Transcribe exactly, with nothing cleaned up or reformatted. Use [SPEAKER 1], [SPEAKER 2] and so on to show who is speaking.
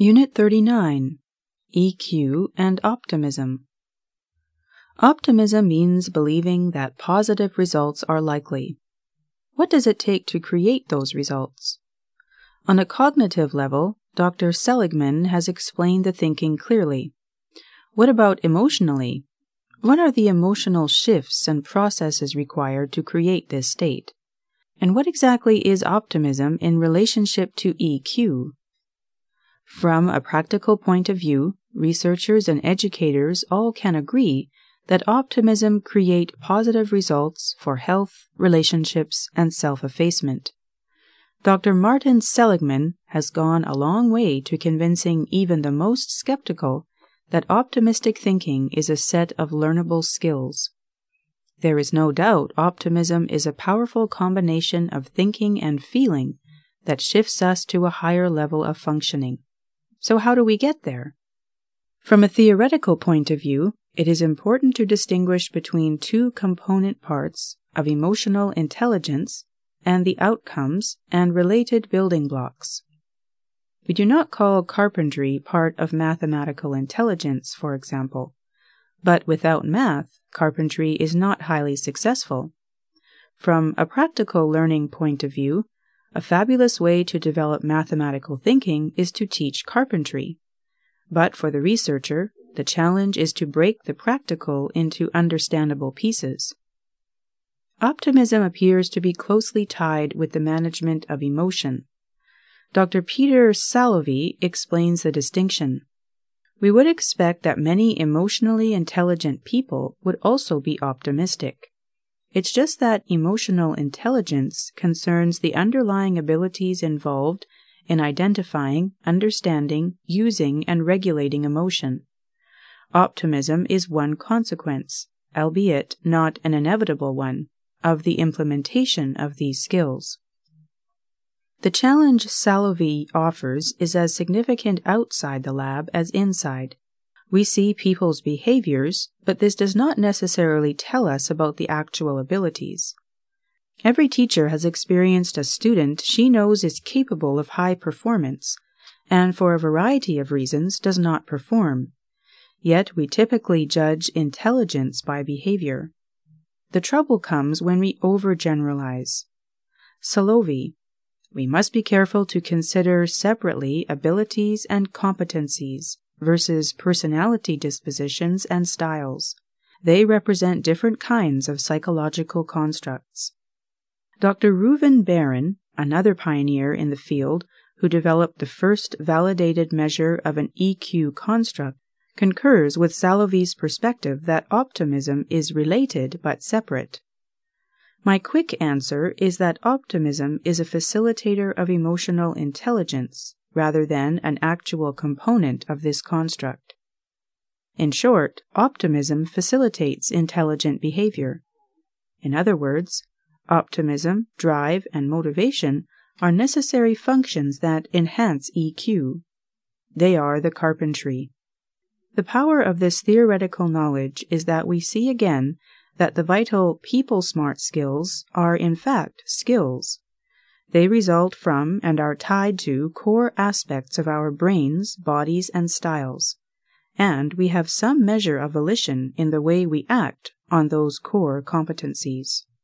[SPEAKER 1] Unit thirty-nine, E Q and Optimism. Optimism means believing that positive results are likely. What does it take to create those results? On a cognitive level, Doctor Seligman has explained the thinking clearly. What about emotionally? What are the emotional shifts and processes required to create this state? And what exactly is optimism in relationship to E Q? From a practical point of view, researchers and educators all can agree that optimism creates positive results for health, relationships, and self-effacement. Doctor Martin Seligman has gone a long way to convincing even the most skeptical that optimistic thinking is a set of learnable skills. There is no doubt optimism is a powerful combination of thinking and feeling that shifts us to a higher level of functioning. So how do we get there? From a theoretical point of view, it is important to distinguish between two component parts of emotional intelligence and the outcomes and related building blocks. We do not call carpentry part of mathematical intelligence, for example, but without math, carpentry is not highly successful. From a practical learning point of view, a fabulous way to develop mathematical thinking is to teach carpentry. But for the researcher, the challenge is to break the practical into understandable pieces. Optimism appears to be closely tied with the management of emotion. Doctor Peter Salovey explains the distinction. We would expect that many emotionally intelligent people would also be optimistic. It's just that emotional intelligence concerns the underlying abilities involved in identifying, understanding, using, and regulating emotion. Optimism is one consequence, albeit not an inevitable one, of the implementation of these skills. The challenge Salovey offers is as significant outside the lab as inside. We see people's behaviors, but this does not necessarily tell us about the actual abilities. Every teacher has experienced a student she knows is capable of high performance, and for a variety of reasons does not perform. Yet we typically judge intelligence by behavior. The trouble comes when we overgeneralize. Salovey: we must be careful to consider separately abilities and competencies versus personality dispositions and styles. They represent different kinds of psychological constructs. Doctor Reuven Barron, another pioneer in the field who developed the first validated measure of an E Q construct, concurs with Salovey's perspective that optimism is related but separate. My quick answer is that optimism is a facilitator of emotional intelligence rather than an actual component of this construct. In short, optimism facilitates intelligent behavior. In other words, optimism, drive, and motivation are necessary functions that enhance E Q. They are the carpentry. The power of this theoretical knowledge is that we see again that the vital people-smart skills are in fact skills. They result from and are tied to core aspects of our brains, bodies, and styles, and we have some measure of volition in the way we act on those core competencies.